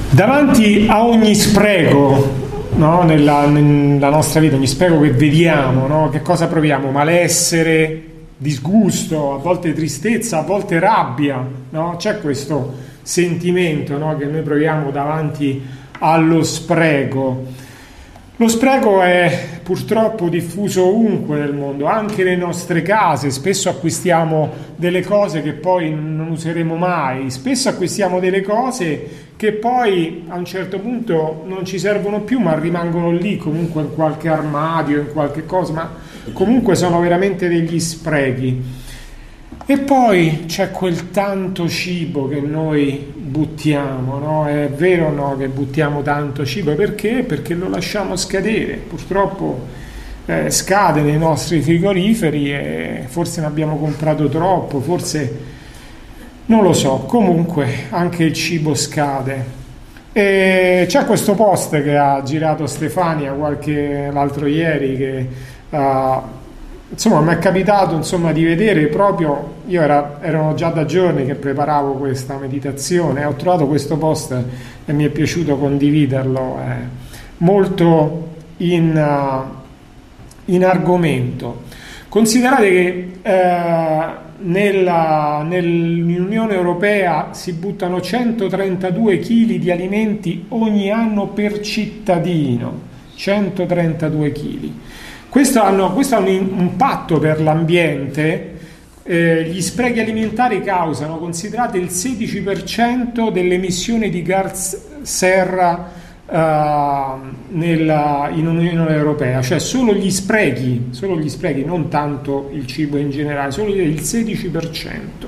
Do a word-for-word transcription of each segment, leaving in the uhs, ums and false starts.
Davanti a ogni spreco, no, nella, nella nostra vita, ogni spreco che vediamo, no, che cosa proviamo? Malessere, disgusto, a volte tristezza, a volte rabbia, no? C'è questo sentimento, no, che noi proviamo davanti allo spreco. Lo spreco è purtroppo diffuso ovunque nel mondo, anche nelle nostre case. Spesso acquistiamo delle cose che poi non useremo mai, spesso acquistiamo delle cose che poi a un certo punto non ci servono più, ma rimangono lì comunque in qualche armadio, in qualche cosa, ma comunque sono veramente degli sprechi. E poi c'è quel tanto cibo che noi buttiamo, no? È vero o no che buttiamo tanto cibo? Perché? Perché lo lasciamo scadere. Purtroppo eh, scade nei nostri frigoriferi e forse ne abbiamo comprato troppo, forse non lo so. Comunque anche il cibo scade. E c'è questo post che ha girato Stefania qualche l'altro ieri che uh, insomma mi è capitato insomma di vedere proprio, io era, erano già da giorni che preparavo questa meditazione, ho trovato questo post e mi è piaciuto condividerlo, è molto in, uh, in argomento. Considerate che eh, nella, nell'Unione Europea si buttano centotrentadue chili di alimenti ogni anno per cittadino, centotrentadue chili. Questo, hanno, questo ha un impatto per l'ambiente. Eh, gli sprechi alimentari causano, considerate, il sedici per cento delle emissioni di gas serra eh, nella, in Unione Europea, cioè solo gli sprechi, solo gli sprechi, non tanto il cibo in generale, solo il sedici per cento.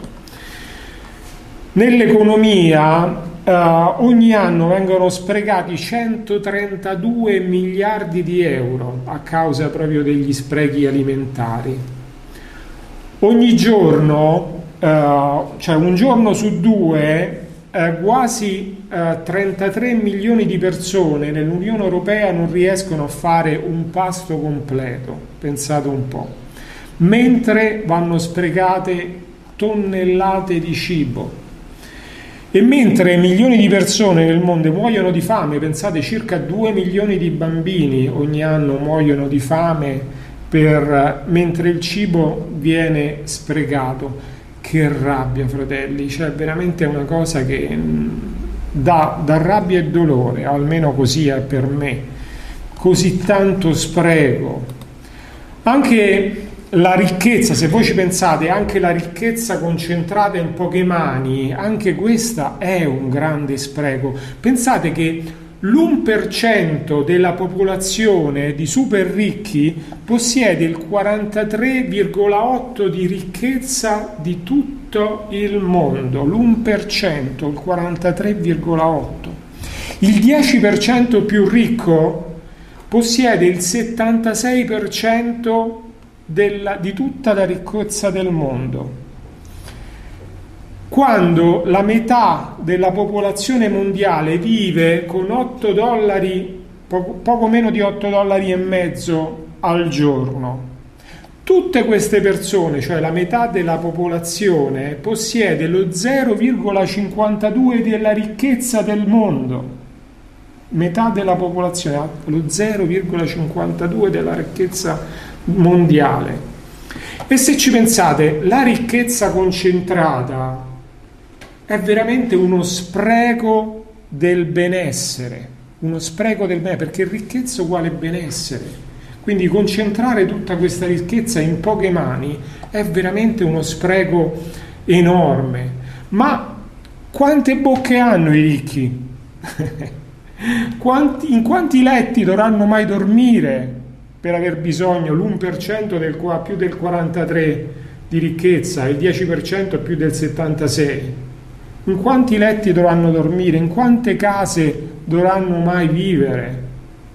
Nell'economia Uh, ogni anno vengono sprecati centotrentadue miliardi di euro a causa proprio degli sprechi alimentari. Ogni giorno, uh, cioè un giorno su due, uh, quasi uh, trentatré milioni di persone nell'Unione Europea non riescono a fare un pasto completo, pensate un po', mentre vanno sprecate tonnellate di cibo. E mentre milioni di persone nel mondo muoiono di fame, pensate, circa due milioni di bambini ogni anno muoiono di fame per, mentre il cibo viene sprecato. Che rabbia, fratelli, cioè veramente è una cosa che dà, dà rabbia e dolore, almeno così è per me, così tanto spreco. Anche la ricchezza, se voi ci pensate, anche la ricchezza concentrata in poche mani, anche questa è un grande spreco. Pensate che l'uno per cento della popolazione di super ricchi possiede il quarantatré virgola otto per cento di ricchezza di tutto il mondo, l'uno per cento, il quarantatré virgola otto per cento. Il dieci per cento più ricco possiede il settantasei per cento Della, di tutta la ricchezza del mondo, quando la metà della popolazione mondiale vive con otto dollari, poco, poco meno di otto dollari e mezzo al giorno. Tutte queste persone, cioè la metà della popolazione, possiede lo zero virgola cinquantadue della ricchezza del mondo. Metà della popolazione ha lo zero virgola cinquantadue della ricchezza mondiale. E se ci pensate, la ricchezza concentrata è veramente uno spreco del benessere, uno spreco del benessere, perché ricchezza uguale benessere. Quindi concentrare tutta questa ricchezza in poche mani è veramente uno spreco enorme. Ma quante bocche hanno i ricchi? Quanti, in quanti letti dovranno mai dormire per aver bisogno? L'uno per cento del, più del quarantatré per cento di ricchezza, il dieci per cento più del settantasei per cento. In quanti letti dovranno dormire? In quante case dovranno mai vivere?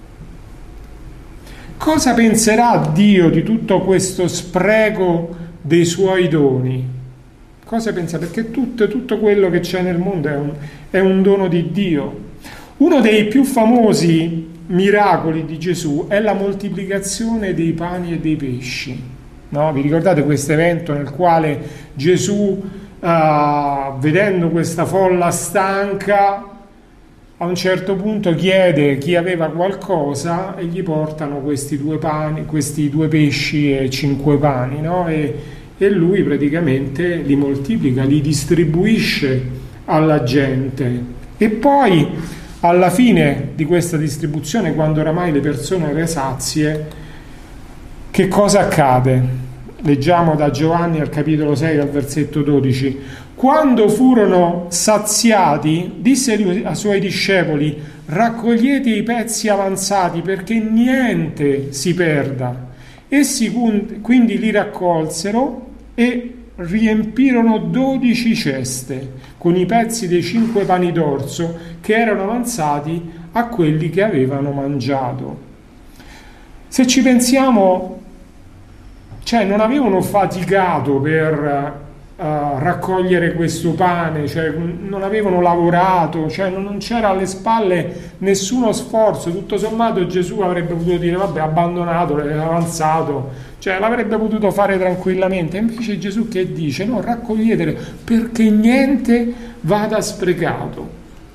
Cosa penserà Dio di tutto questo spreco dei suoi doni? Cosa pensa? Perché tutto, tutto quello che c'è nel mondo è un, è un dono di Dio. Uno dei più famosi miracoli di Gesù è la moltiplicazione dei pani e dei pesci, no? Vi ricordate questo evento nel quale Gesù, uh, vedendo questa folla stanca, a un certo punto chiede chi aveva qualcosa e gli portano questi due pani, questi due pesci e cinque pani, no? E, e lui praticamente li moltiplica, li distribuisce alla gente. E poi alla fine di questa distribuzione, quando oramai le persone erano sazie, che cosa accade? Leggiamo da Giovanni al capitolo sei, al versetto dodici. Quando furono saziati, disse lui ai suoi discepoli: raccogliete i pezzi avanzati perché niente si perda. Essi quindi li raccolsero e riempirono dodici ceste con i pezzi dei cinque pani d'orzo che erano avanzati a quelli che avevano mangiato. Se ci pensiamo, cioè non avevano faticato per uh, raccogliere questo pane, cioè non avevano lavorato, cioè non, non c'era alle spalle nessuno sforzo. Tutto sommato Gesù avrebbe potuto dire vabbè, abbandonato, è avanzato, cioè l'avrebbe potuto fare tranquillamente. Invece Gesù che dice? No, raccoglietele perché niente vada sprecato.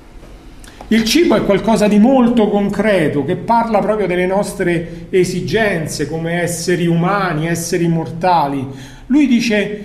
Il cibo è qualcosa di molto concreto che parla proprio delle nostre esigenze come esseri umani, esseri mortali. Lui dice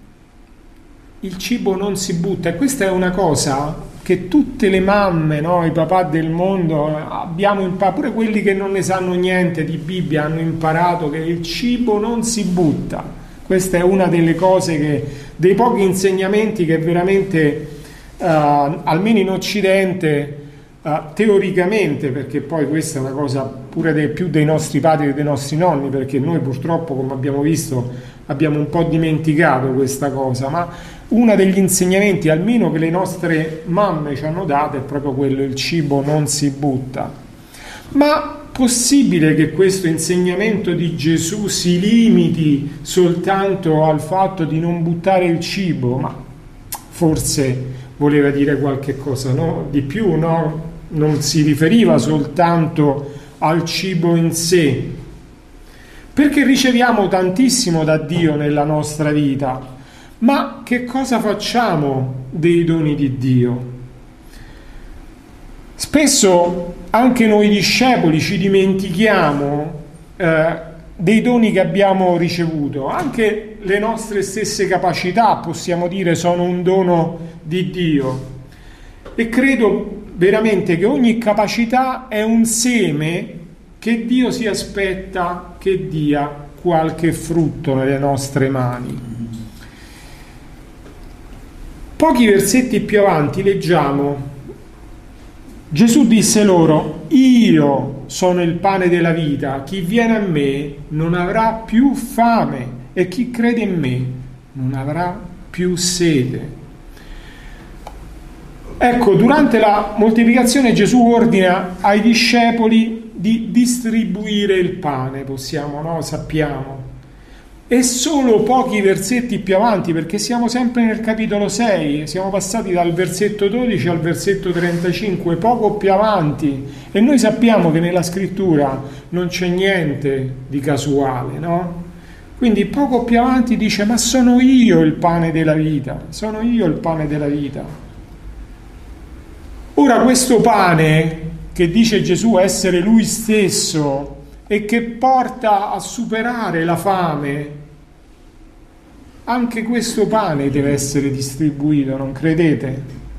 il cibo non si butta, e questa è una cosa che tutte le mamme, no, i papà del mondo abbiamo imparato, pure quelli che non ne sanno niente di Bibbia hanno imparato che il cibo non si butta. Questa è una delle cose che, dei pochi insegnamenti che veramente uh, almeno in Occidente Uh, teoricamente, perché poi questa è una cosa pure dei, più dei nostri padri e dei nostri nonni, perché noi purtroppo, come abbiamo visto, abbiamo un po' dimenticato questa cosa, ma uno degli insegnamenti almeno che le nostre mamme ci hanno dato è proprio quello: il cibo non si butta. Ma possibile che questo insegnamento di Gesù si limiti soltanto al fatto di non buttare il cibo? Ma forse voleva dire qualche cosa, no? Di più, no? Non si riferiva soltanto al cibo in sé, perché riceviamo tantissimo da Dio nella nostra vita, ma che cosa facciamo dei doni di Dio? Spesso anche noi discepoli ci dimentichiamo eh, dei doni che abbiamo ricevuto. Anche le nostre stesse capacità, possiamo dire, sono un dono di Dio, e credo veramente che ogni capacità è un seme che Dio si aspetta che dia qualche frutto nelle nostre mani. Pochi versetti più avanti leggiamo: Gesù disse loro: io sono il pane della vita, chi viene a me non avrà più fame e chi crede in me non avrà più sede. Ecco, durante la moltiplicazione Gesù ordina ai discepoli di distribuire il pane, possiamo, no? Sappiamo. E solo pochi versetti più avanti, perché siamo sempre nel capitolo sei, siamo passati dal versetto dodici al versetto trentacinque, poco più avanti, e noi sappiamo che nella scrittura non c'è niente di casuale, no? Quindi poco più avanti dice: ma sono io il pane della vita, sono io il pane della vita. Ora questo pane, che dice Gesù essere lui stesso e che porta a superare la fame, anche questo pane deve essere distribuito, non credete?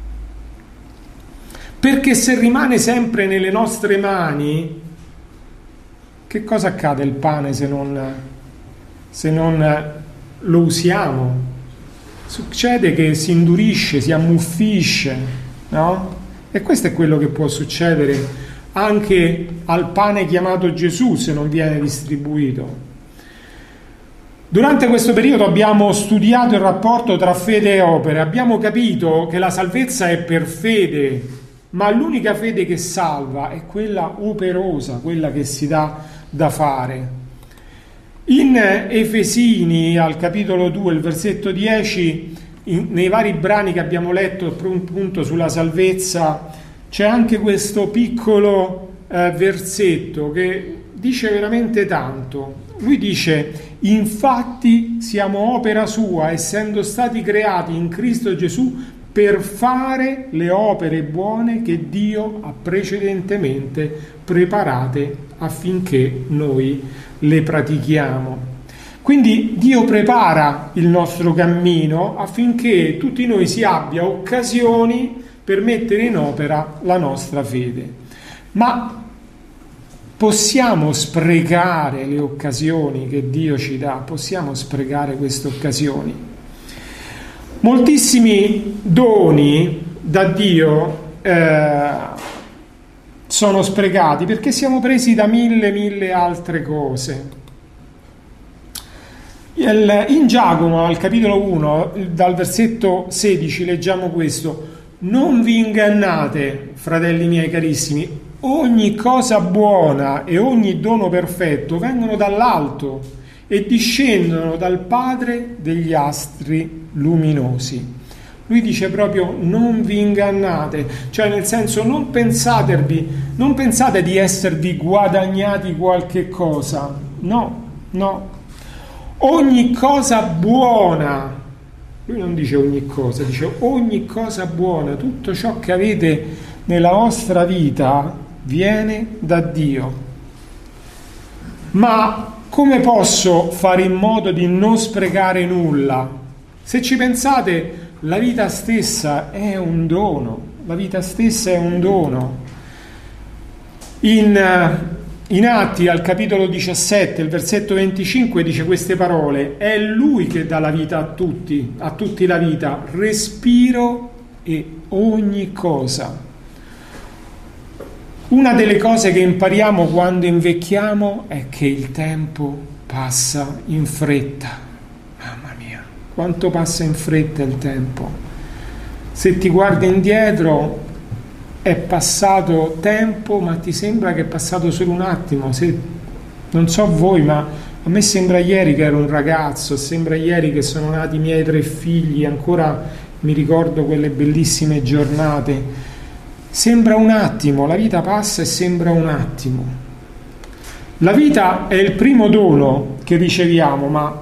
Perché se rimane sempre nelle nostre mani, che cosa accade al pane se non, se non lo usiamo? Succede che si indurisce, si ammuffisce, no? E questo è quello che può succedere anche al pane chiamato Gesù se non viene distribuito. Durante questo periodo abbiamo studiato il rapporto tra fede e opere, abbiamo capito che la salvezza è per fede, ma l'unica fede che salva è quella operosa, quella che si dà da fare. In Efesini, al capitolo due, il versetto dieci, In, nei vari brani che abbiamo letto appunto sulla salvezza, c'è anche questo piccolo eh, versetto che dice veramente tanto. Lui dice: infatti siamo opera sua, essendo stati creati in Cristo Gesù per fare le opere buone che Dio ha precedentemente preparate affinché noi le pratichiamo. Quindi Dio prepara il nostro cammino affinché tutti noi si abbia occasioni per mettere in opera la nostra fede. Ma possiamo sprecare le occasioni che Dio ci dà? Possiamo sprecare queste occasioni? Moltissimi doni da Dio eh, sono sprecati perché siamo presi da mille, mille altre cose. In Giacomo, al capitolo uno, dal versetto sedici, leggiamo questo: non vi ingannate, fratelli miei carissimi, ogni cosa buona e ogni dono perfetto vengono dall'alto e discendono dal Padre degli astri luminosi. Lui dice proprio non vi ingannate, cioè nel senso non pensatevi, non pensate di esservi guadagnati qualche cosa, no, no. Ogni cosa buona, lui non dice ogni cosa, dice ogni cosa buona, tutto ciò che avete nella vostra vita viene da Dio. Ma come posso fare in modo di non sprecare nulla? Se ci pensate, la vita stessa è un dono, la vita stessa è un dono. In In Atti, al capitolo diciassette, il versetto venticinque, dice queste parole: è Lui che dà la vita a tutti, a tutti la vita, respiro e ogni cosa. Una delle cose che impariamo quando invecchiamo è che il tempo passa in fretta. Mamma mia, quanto passa in fretta il tempo. Se ti guardi indietro è passato tempo, ma ti sembra che è passato solo un attimo. Se, non so voi, ma a me sembra ieri che ero un ragazzo, sembra ieri che sono nati i miei tre figli, ancora mi ricordo quelle bellissime giornate. Sembra un attimo, la vita passa e sembra un attimo. La vita è il primo dono che riceviamo, ma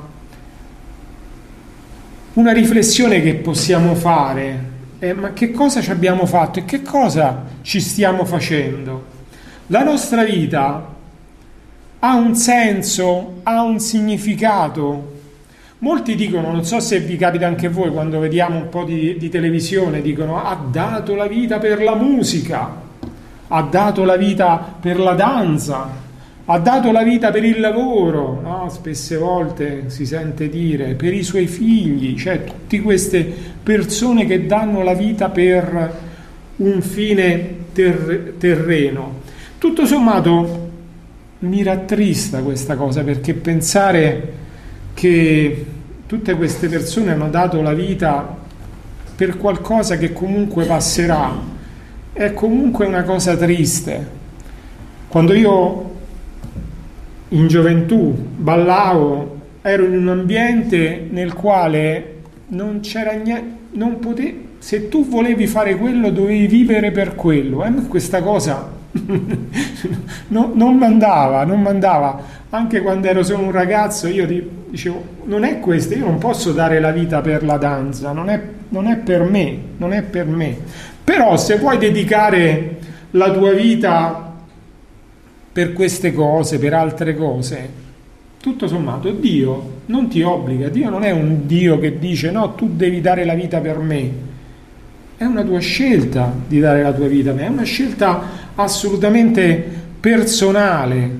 una riflessione che possiamo fare: Eh, ma che cosa ci abbiamo fatto e che cosa ci stiamo facendo? La nostra vita ha un senso, ha un significato. Molti dicono, non so se vi capita anche a voi quando vediamo un po' di, di televisione, dicono ha dato la vita per la musica, ha dato la vita per la danza, ha dato la vita per il lavoro, no? Spesse volte si sente dire per i suoi figli, cioè tutte queste persone che danno la vita per un fine ter- terreno. Tutto sommato mi rattrista questa cosa, perché pensare che tutte queste persone hanno dato la vita per qualcosa che comunque passerà è comunque una cosa triste. Quando io in gioventù ballavo, ero in un ambiente nel quale non c'era niente, non potevi, se tu volevi fare quello dovevi vivere per quello. E questa cosa no, non mandava, non mandava. Anche quando ero solo un ragazzo io dicevo non è questo, io non posso dare la vita per la danza, non è, non è per me, non è per me. Però se vuoi dedicare la tua vita per queste cose, per altre cose, tutto sommato Dio non ti obbliga. Dio non è un Dio che dice no, tu devi dare la vita per me. È una tua scelta di dare la tua vita, ma è una scelta assolutamente personale.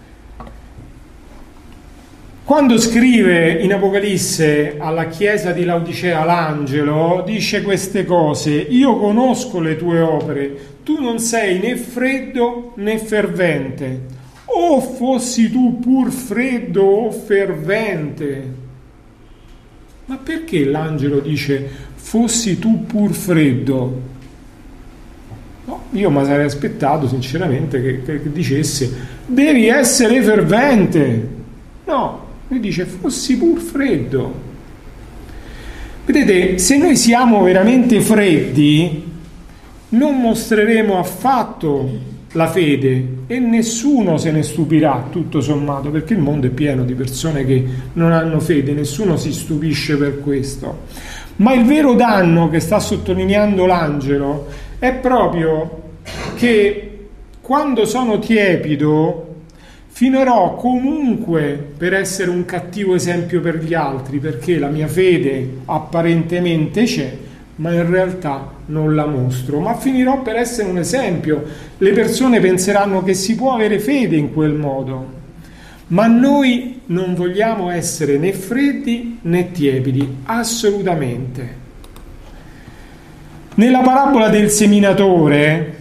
Quando scrive in Apocalisse alla chiesa di Laodicea l'angelo, dice queste cose: io conosco le tue opere, tu non sei né freddo né fervente. O fossi tu pur freddo o fervente. Ma perché l'angelo dice fossi tu pur freddo? No, io mi sarei aspettato sinceramente che, che, che dicesse devi essere fervente. No, lui dice fossi pur freddo. Vedete, se noi siamo veramente freddi non mostreremo affatto la fede e nessuno se ne stupirà, tutto sommato, perché il mondo è pieno di persone che non hanno fede, nessuno si stupisce per questo. Ma il vero danno che sta sottolineando l'angelo è proprio che quando sono tiepido finirò comunque per essere un cattivo esempio per gli altri, perché la mia fede apparentemente c'è, ma in realtà non la mostro, ma finirò per essere un esempio. Le persone penseranno che si può avere fede in quel modo, ma noi non vogliamo essere né freddi né tiepidi, assolutamente. Nella parabola del seminatore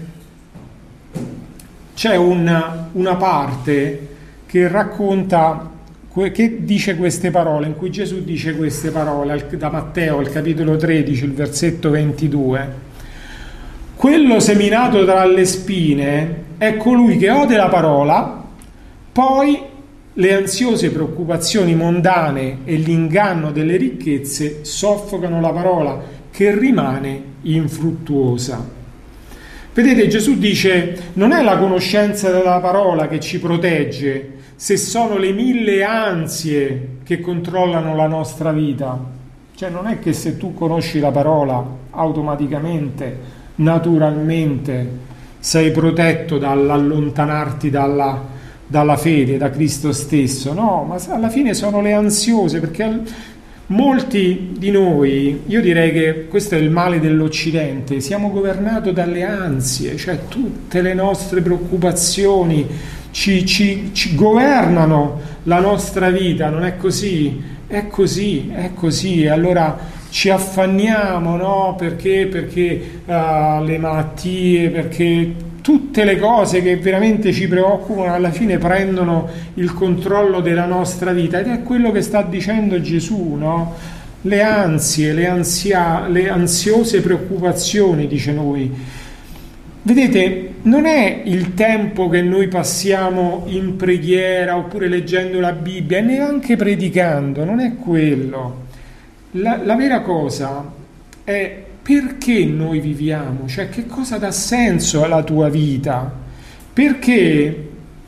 c'è una, una parte che racconta, che dice queste parole, in cui Gesù dice queste parole, da Matteo, al capitolo tredici, il versetto ventidue. Quello seminato tra le spine è colui che ode la parola, poi le ansiose preoccupazioni mondane e l'inganno delle ricchezze soffocano la parola, che rimane infruttuosa. Vedete, Gesù dice, non è la conoscenza della parola che ci protegge, se sono le mille ansie che controllano la nostra vita. Cioè non è che se tu conosci la parola automaticamente, naturalmente sei protetto dall'allontanarti dalla, dalla fede, da Cristo stesso. No, ma alla fine sono le ansiose, perché molti di noi, io direi che questo è il male dell'Occidente, siamo governati dalle ansie, cioè tutte le nostre preoccupazioni ci, ci, ci governano la nostra vita, non è così? È così, è così, e allora ci affanniamo, no? Perché? Perché uh, le malattie, perché tutte le cose che veramente ci preoccupano alla fine prendono il controllo della nostra vita, ed è quello che sta dicendo Gesù, no? Le ansie, le, ansia, le ansiose preoccupazioni, dice lui. Vedete, non è il tempo che noi passiamo in preghiera oppure leggendo la Bibbia e neanche predicando, non è quello. La, la vera cosa è perché noi viviamo, cioè che cosa dà senso alla tua vita, perché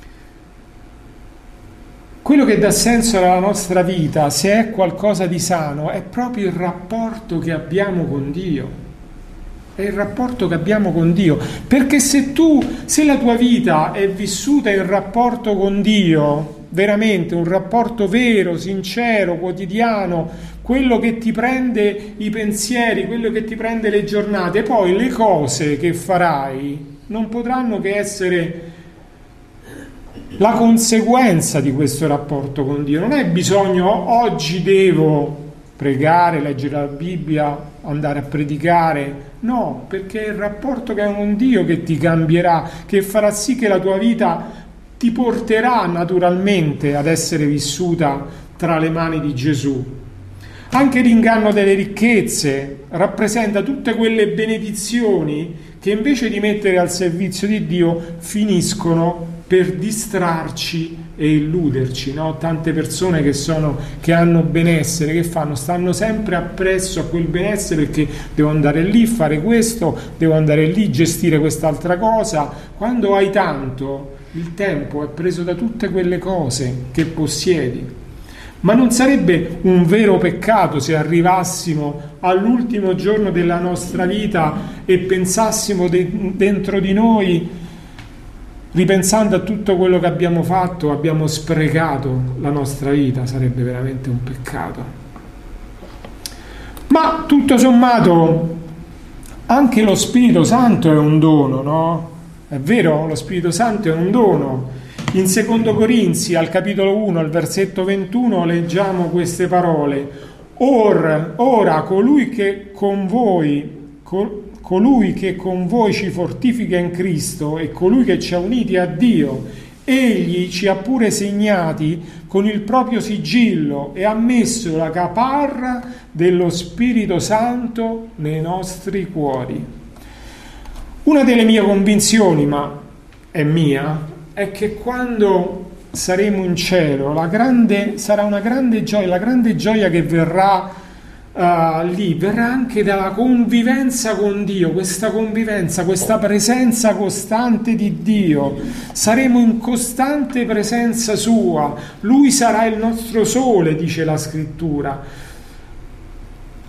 quello che dà senso alla nostra vita, se è qualcosa di sano, è proprio il rapporto che abbiamo con Dio. È il rapporto che abbiamo con Dio, perché se tu, se la tua vita è vissuta in rapporto con Dio, veramente un rapporto vero, sincero, quotidiano, quello che ti prende i pensieri, quello che ti prende le giornate, poi le cose che farai non potranno che essere la conseguenza di questo rapporto con Dio. Non hai bisogno, oggi devo pregare, leggere la Bibbia, andare a predicare, no, perché è il rapporto che hai con Dio che ti cambierà, che farà sì che la tua vita ti porterà naturalmente ad essere vissuta tra le mani di Gesù. Anche l'inganno delle ricchezze rappresenta tutte quelle benedizioni che invece di mettere al servizio di Dio finiscono per distrarci e illuderci, no? Tante persone che sono che hanno benessere, che fanno? Stanno sempre appresso a quel benessere, perché devo andare lì, fare questo, devo andare lì, gestire quest'altra cosa. Quando hai tanto, il tempo è preso da tutte quelle cose che possiedi. Ma non sarebbe un vero peccato se arrivassimo all'ultimo giorno della nostra vita e pensassimo de- dentro di noi, ripensando a tutto quello che abbiamo fatto, abbiamo sprecato la nostra vita? Sarebbe veramente un peccato. Ma tutto sommato anche lo Spirito Santo è un dono, no? È vero, lo Spirito Santo è un dono. In secondo Corinzi, al capitolo uno, al versetto ventuno, leggiamo queste parole: Or, ora colui che con voi, col, colui che con voi ci fortifica in Cristo e colui che ci ha uniti a Dio, egli ci ha pure segnati con il proprio sigillo e ha messo la caparra dello Spirito Santo nei nostri cuori. Una delle mie convinzioni, ma è mia, è che quando saremo in cielo la grande, sarà una grande gioia, la grande gioia che verrà uh, lì, verrà anche dalla convivenza con Dio, questa convivenza, questa presenza costante di Dio. Saremo in costante presenza sua, Lui sarà il nostro sole, dice la Scrittura.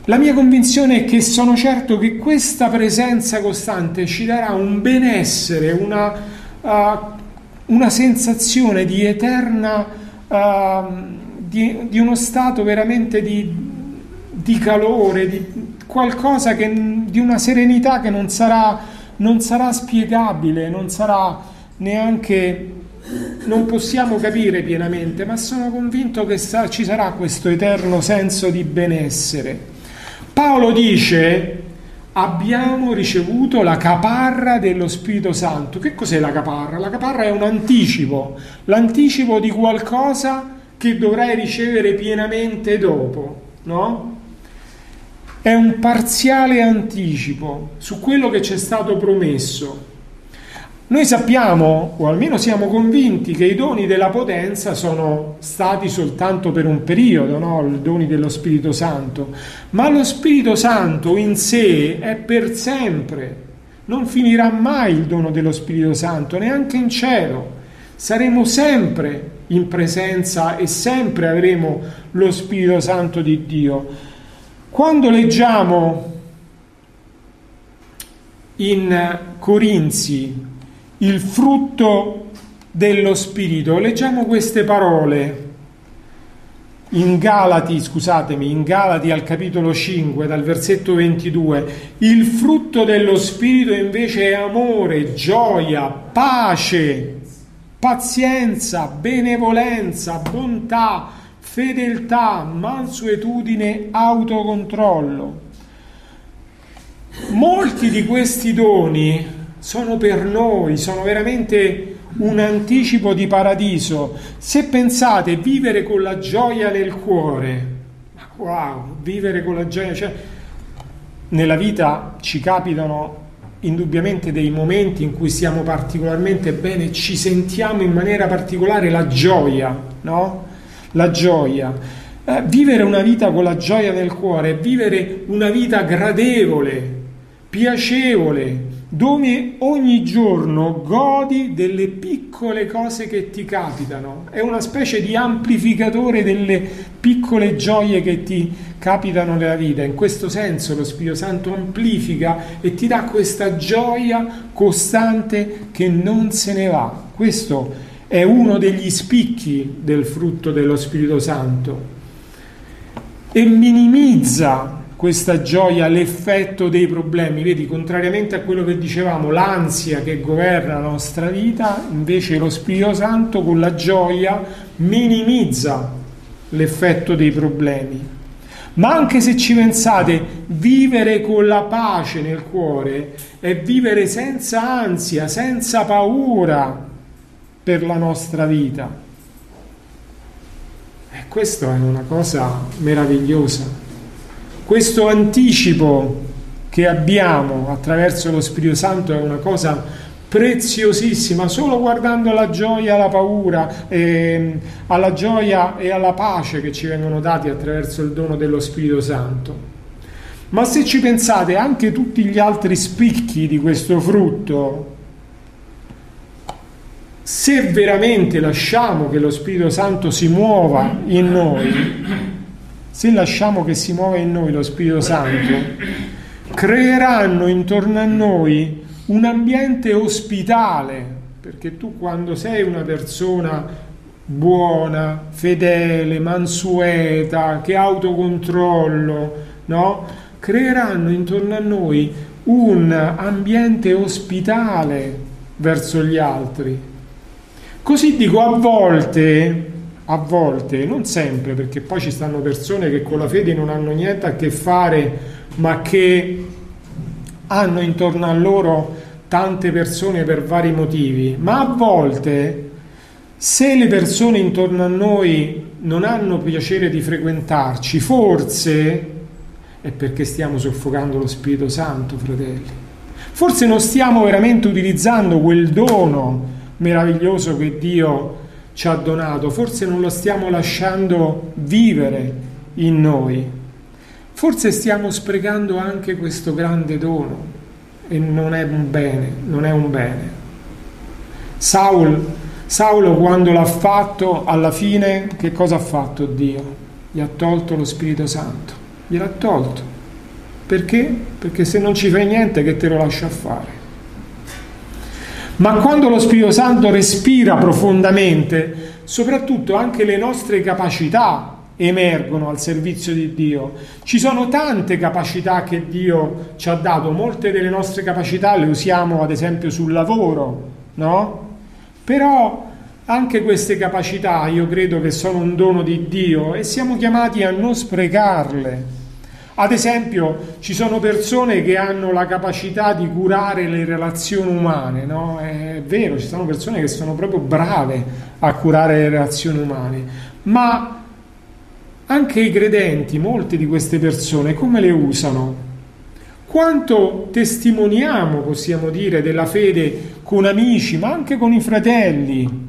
La mia convinzione è che sono certo che questa presenza costante ci darà un benessere, una, uh, una sensazione di eterna, uh, di, di uno stato veramente di, di calore, di qualcosa che, di una serenità che non sarà, non sarà spiegabile, non sarà neanche, non possiamo capire pienamente, ma sono convinto che sa, ci sarà questo eterno senso di benessere. Paolo dice: abbiamo ricevuto la caparra dello Spirito Santo. Che cos'è la caparra? La caparra è un anticipo, l'anticipo di qualcosa che dovrai ricevere pienamente dopo, no? È un parziale anticipo su quello che ci è stato promesso. Noi sappiamo, o almeno siamo convinti, che i doni della potenza sono stati soltanto per un periodo, no? I doni dello Spirito Santo, ma lo Spirito Santo in sé è per sempre, non finirà mai il dono dello Spirito Santo, neanche in cielo. Saremo sempre in presenza e sempre avremo lo Spirito Santo di Dio. Quando leggiamo in Corinzi il frutto dello Spirito, leggiamo queste parole in Galati, scusatemi, in Galati al capitolo cinque, dal versetto ventidue. Il frutto dello Spirito invece è amore, gioia, pace, pazienza, benevolenza, bontà, fedeltà, mansuetudine, autocontrollo. Molti di questi doni sono per noi, sono veramente un anticipo di paradiso. Se pensate, vivere con la gioia nel cuore, wow, vivere con la gioia, cioè, nella vita ci capitano indubbiamente dei momenti in cui stiamo particolarmente bene, ci sentiamo in maniera particolare la gioia, no? La gioia. Eh, vivere una vita con la gioia nel cuore è vivere una vita gradevole, piacevole, dove ogni giorno godi delle piccole cose che ti capitano. È una specie di amplificatore delle piccole gioie che ti capitano nella vita. In questo senso lo Spirito Santo amplifica e ti dà questa gioia costante che non se ne va. Questo è uno degli spicchi del frutto dello Spirito Santo e minimizza questa gioia l'effetto dei problemi. Vedi, contrariamente a quello che dicevamo, l'ansia che governa la nostra vita, invece lo Spirito Santo con la gioia minimizza l'effetto dei problemi. Ma anche se ci pensate, vivere con la pace nel cuore è vivere senza ansia, senza paura per la nostra vita. E questa è una cosa meravigliosa. Questo anticipo che abbiamo attraverso lo Spirito Santo è una cosa preziosissima. Solo guardando alla gioia, alla paura, eh, alla gioia e alla pace che ci vengono dati attraverso il dono dello Spirito Santo. Ma se ci pensate, anche tutti gli altri spicchi di questo frutto, se veramente lasciamo che lo Spirito Santo si muova in noi, se lasciamo che si muova in noi lo Spirito Santo, creeranno intorno a noi un ambiente ospitale, perché tu quando sei una persona buona, fedele, mansueta, che ha autocontrollo, no? Creeranno intorno a noi un ambiente ospitale verso gli altri. Così dico, a volte... A volte, non sempre, perché poi ci stanno persone che con la fede non hanno niente a che fare, ma che hanno intorno a loro tante persone per vari motivi. Ma a volte, se le persone intorno a noi non hanno piacere di frequentarci, forse è perché stiamo soffocando lo Spirito Santo, fratelli. Forse non stiamo veramente utilizzando quel dono meraviglioso che Dio ci ha donato, forse non lo stiamo lasciando vivere in noi, forse stiamo sprecando anche questo grande dono e non è un bene, non è un bene. Saul, Saulo quando l'ha fatto, alla fine che cosa ha fatto Dio? Gli ha tolto lo Spirito Santo, gliel'ha tolto. Perché? Perché se non ci fai niente, che te lo lascia fare? Ma quando lo Spirito Santo respira profondamente, soprattutto anche le nostre capacità emergono al servizio di Dio. Ci sono tante capacità che Dio ci ha dato, molte delle nostre capacità le usiamo ad esempio sul lavoro, no? Però anche queste capacità io credo che sono un dono di Dio e siamo chiamati a non sprecarle. Ad esempio, ci sono persone che hanno la capacità di curare le relazioni umane, no? È vero, ci sono persone che sono proprio brave a curare le relazioni umane, ma anche i credenti, molte di queste persone, come le usano? Quanto testimoniamo, possiamo dire, della fede con amici, ma anche con i fratelli?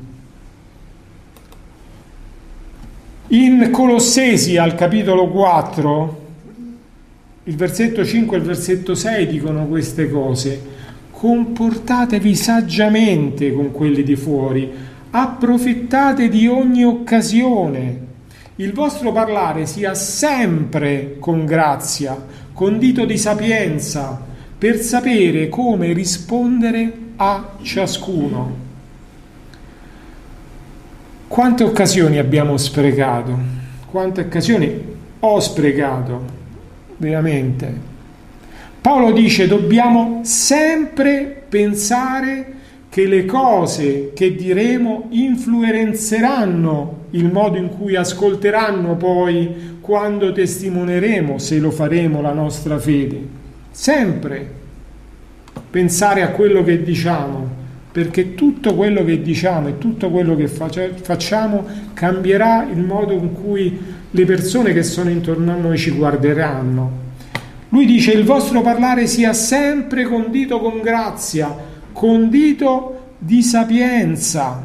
In Colossesi, al capitolo quattro, il versetto cinque e il versetto sei dicono queste cose: comportatevi saggiamente con quelli di fuori, approfittate di ogni occasione, il vostro parlare sia sempre con grazia, condito di sapienza, per sapere come rispondere a ciascuno. Quante occasioni abbiamo sprecato? Quante occasioni ho sprecato? Veramente. Paolo dice: dobbiamo sempre pensare che le cose che diremo influenzeranno il modo in cui ascolteranno poi quando testimoneremo, se lo faremo, la nostra fede. Sempre pensare a quello che diciamo, perché tutto quello che diciamo e tutto quello che facciamo cambierà il modo in cui le persone che sono intorno a noi ci guarderanno. Lui dice: il vostro parlare sia sempre condito con grazia, condito di sapienza.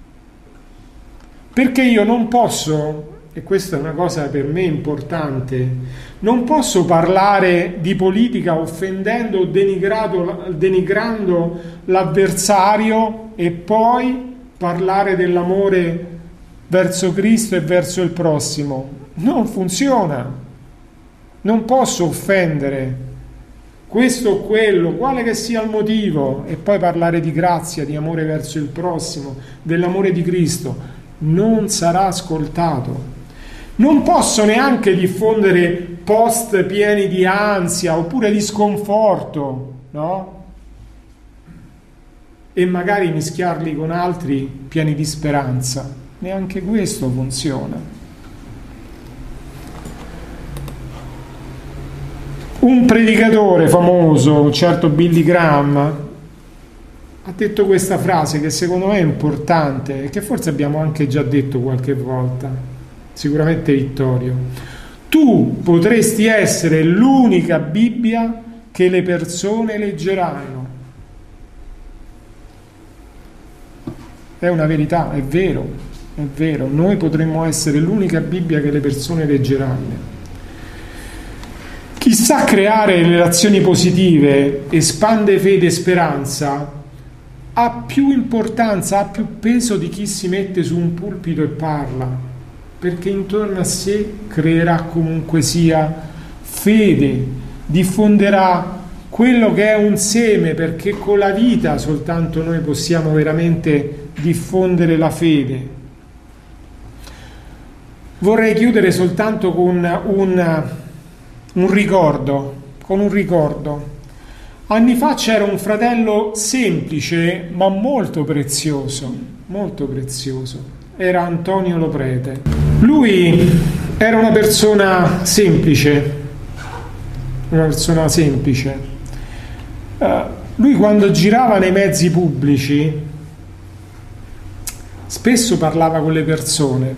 Perché io non posso, e questa è una cosa per me importante, non posso parlare di politica offendendo o denigrando l'avversario e poi parlare dell'amore verso Cristo e verso il prossimo. Non funziona. Non posso offendere questo o quello, quale che sia il motivo, e poi parlare di grazia, di amore verso il prossimo, dell'amore di Cristo. Non sarà ascoltato. Non posso neanche diffondere post pieni di ansia oppure di sconforto, no? E magari mischiarli con altri pieni di speranza. Neanche questo funziona. Un predicatore famoso, un certo Billy Graham, ha detto questa frase che secondo me è importante e che forse abbiamo anche già detto qualche volta, sicuramente Vittorio. Tu potresti essere l'unica Bibbia che le persone leggeranno. È una verità, è vero, è vero. Noi potremmo essere l'unica Bibbia che le persone leggeranno. Chi sa creare relazioni positive, espande fede e speranza, ha più importanza, ha più peso di chi si mette su un pulpito e parla, perché intorno a sé creerà comunque sia fede, diffonderà quello che è un seme, perché con la vita soltanto noi possiamo veramente diffondere la fede. Vorrei chiudere soltanto con un, un ricordo, con un ricordo. Anni fa c'era un fratello semplice ma molto prezioso, molto prezioso. Era Antonio Loprete. Lui era una persona semplice, una persona semplice. Uh, lui quando girava nei mezzi pubblici spesso parlava con le persone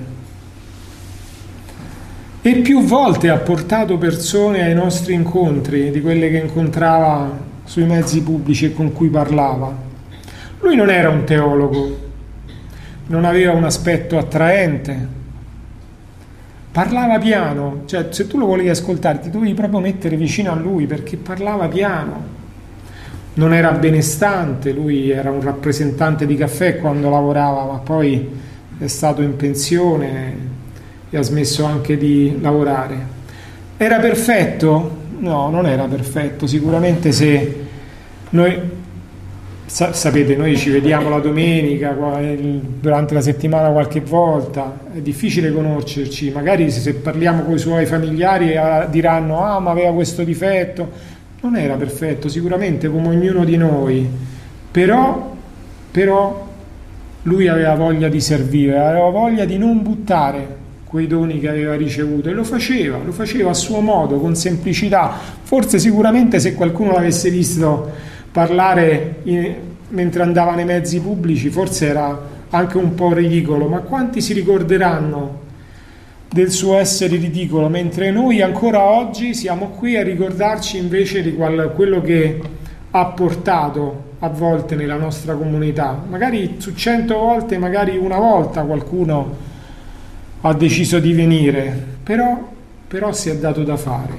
e più volte ha portato persone ai nostri incontri, di quelle che incontrava sui mezzi pubblici e con cui parlava. Lui non era un teologo, non aveva un aspetto attraente, parlava piano, cioè se tu lo volevi ascoltare ti dovevi proprio mettere vicino a lui perché parlava piano. Non era benestante, lui era un rappresentante di caffè quando lavorava, ma poi è stato in pensione e ha smesso anche di lavorare. Era perfetto? no, non era perfetto. Sicuramente se noi, sa, sapete, noi ci vediamo la domenica, durante la settimana qualche volta, è difficile conoscerci, magari se, se parliamo con i suoi familiari eh, diranno ah ma aveva questo difetto, non era perfetto, sicuramente come ognuno di noi, però, però lui aveva voglia di servire, aveva voglia di non buttare quei doni che aveva ricevuto e lo faceva, lo faceva a suo modo, con semplicità. Forse sicuramente se qualcuno l'avesse visto parlare in, mentre andava nei mezzi pubblici, forse era anche un po' ridicolo, ma quanti si ricorderanno del suo essere ridicolo, mentre noi ancora oggi siamo qui a ricordarci invece di qual, quello che ha portato a volte nella nostra comunità. Magari su cento volte, magari una volta qualcuno ha deciso di venire, però, però si è dato da fare.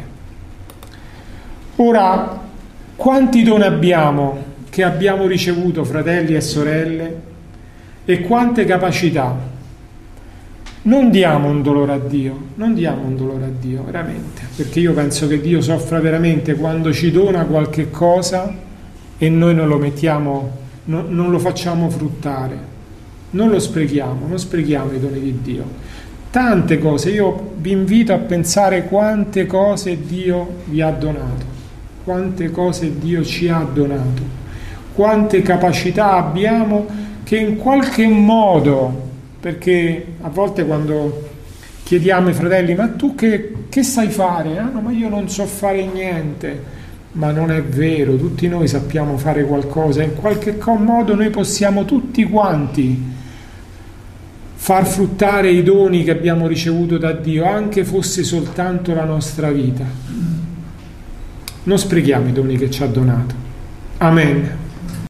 Ora, quanti doni abbiamo che abbiamo ricevuto, fratelli e sorelle, e quante capacità? Non diamo un dolore a Dio, non diamo un dolore a Dio, veramente, perché io penso che Dio soffra veramente quando ci dona qualche cosa e noi non lo mettiamo, no, non lo facciamo fruttare, non lo sprechiamo, non sprechiamo i doni di Dio. Tante cose, io vi invito a pensare quante cose Dio vi ha donato, quante cose Dio ci ha donato, quante capacità abbiamo che in qualche modo, perché a volte quando chiediamo ai fratelli ma tu che, che sai fare? Ah, no, ma io non so fare niente, ma non è vero, tutti noi sappiamo fare qualcosa, in qualche modo noi possiamo tutti quanti far fruttare i doni che abbiamo ricevuto da Dio, anche fosse soltanto la nostra vita. Non sprechiamo i doni che ci ha donato. Amen.